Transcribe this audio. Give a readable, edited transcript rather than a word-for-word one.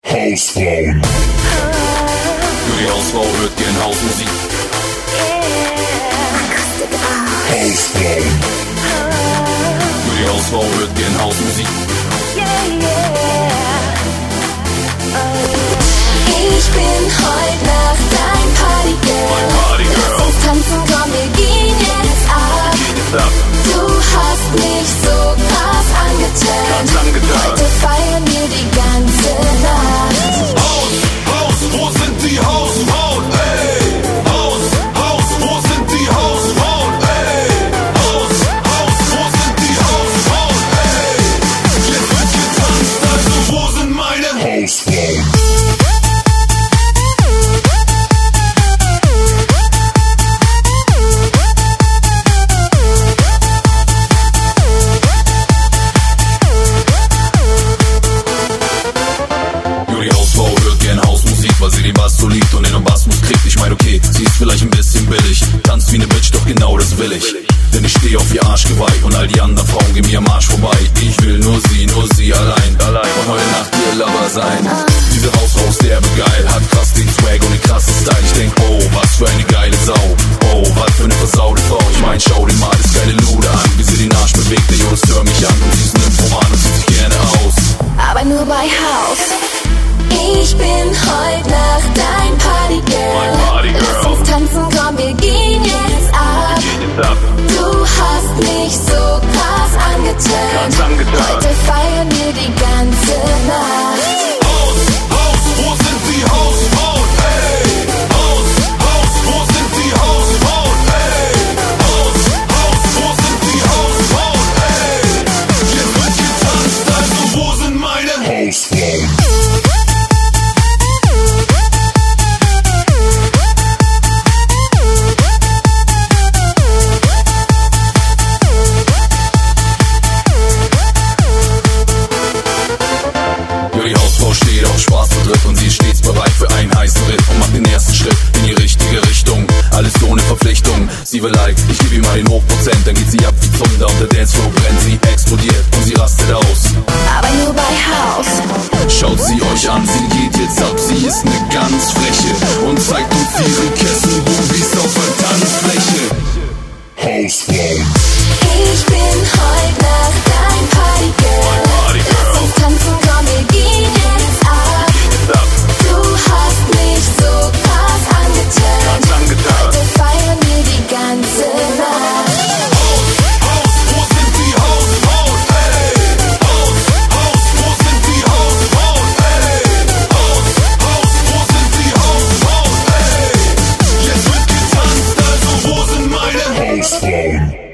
Hausfrauen. Nur die Hausfrau hört gern Hausmusik. Hausfrauen. Nur die Hausfrau hört gern Hausmusik. Ich bin heut Nacht dein Partygirl. Mein Partygirl. Lass uns tanzen, komm, wir gehen jetzt ab. Du hast mich so krass Ganz angetan. angetan. Heute feiern wir die ganze Nacht. Haus, wo sind die Hausfrauen? Ey! Haus, wo sind die Hausfrauen? Ey! Haus, wo sind die Hausfrauen? Ey! Jetzt wird getanzt, also wo sind meine Hausfrauen. Die Hausfrau hört gern Hausmusik, weil sie den Bass so liebt und den Orgasmus kriegt. Ich mein, okay, sie ist vielleicht ein bisschen billig, tanzt wie ne Bitch, doch genau das will ich. Denn ich steh auf ihr Arschgeweih und all die anderen Frauen gehen mir am Arsch vorbei. Ich will nur sie allein. Und heute Nacht ihr Lover sein. Diese Hausfrau ist derbe geil, hat krass den Swag und den krassen Style. Ich denk, oh, was für eine geile Sau. Oh, was für eine versaute Frau. Ich mein, schau dir mal das geile Luder an, wie sie den Arsch bewegt. Der Jungs stört mich an und sie ist Nymphoman und sieht sich gerne aus. Aber nur bei Haus. Ich bin heut Nacht dein Partygirl. Mein Partygirl. Lass uns tanzen, komm, wir gehen jetzt ab. Du hast mich so krass angetan. Ganz angetan. Heute feiern wir die ganze Nacht. Haus, wo sind die Hausfrauen? Ey! Haus, wo sind die Hausfrauen? Ey! Haus, wo sind die Hausfrauen? Ey! Jetzt wird getanzt, also wo sind meine Hausfrauen. Die Hausfrau steht auf Spaß zu dritt und sie ist stets bereit für einen heißen Ritt und macht den ersten Schritt in die richtige Richtung. Alles ohne Verpflichtung. Sie will like, ich gebe ihr mal den Hochprozent, dann geht sie ab wie Zunder und der Dancefloor brennt, sie explodiert und sie rastet aus. Aber nur bei Haus. Schaut sie euch an, sie geht jetzt ab, sie ist ne ganz freche und zeigt uns ihre Kesselbubis auf der Tanzfläche. Hausfrauen. Ich bin heut Nacht dein Partygirl. Lass uns tanzen, komm, wir gehen jetzt ab. Du hast mich so krass angetan. Ganz angetan. Heute feiern wir die ganze Nacht. Haus, wo sind die Hausfrauen? Ey! Haus, wo sind die Hausfrauen? Ey! Haus, wo sind die Hausfrauen? Ey! Jetzt wird getanzt, also wo sind meine Hausfrauen.